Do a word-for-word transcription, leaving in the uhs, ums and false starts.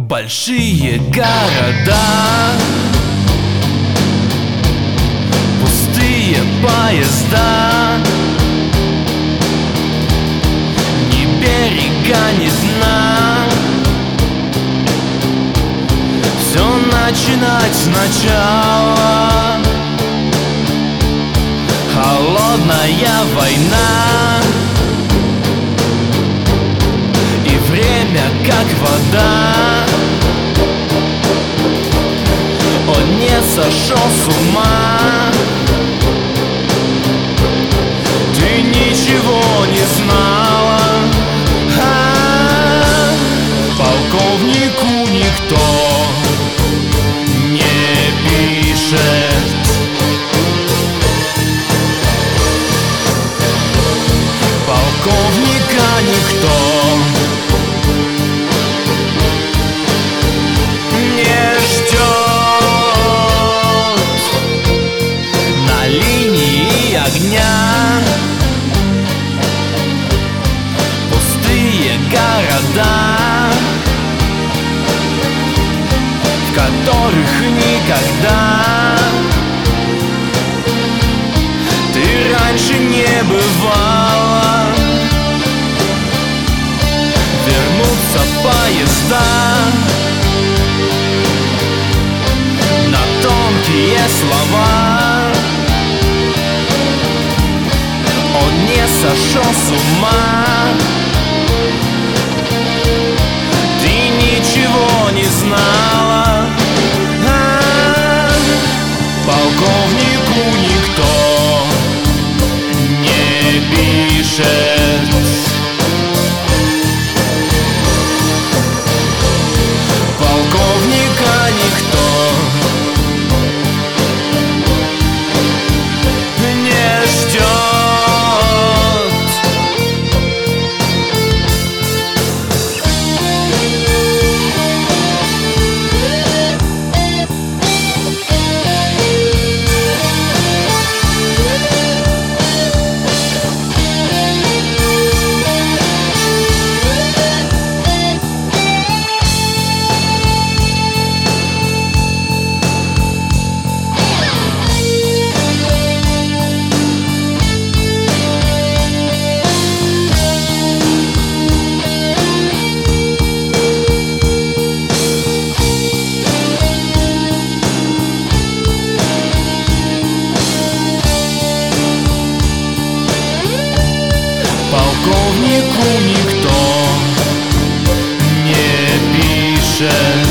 Большие города, пустые поезда, ни берега, ни дна. Все начинать сначала. Холодная война, и время как вода. Он не сошел с ума. Ты ничего не знала. А-а-а. Полковнику никто не пишет. Полковника никто не ждет. На линии огня пустые города, в которых никогда ты раньше не бывала. Вернутся поезда на тонкие слова. Он не сошел с ума. Ты ничего не знала. А-а-а. Полковнику никто не пишет. Полковника никто не ждет. Полковнику никто не пишет.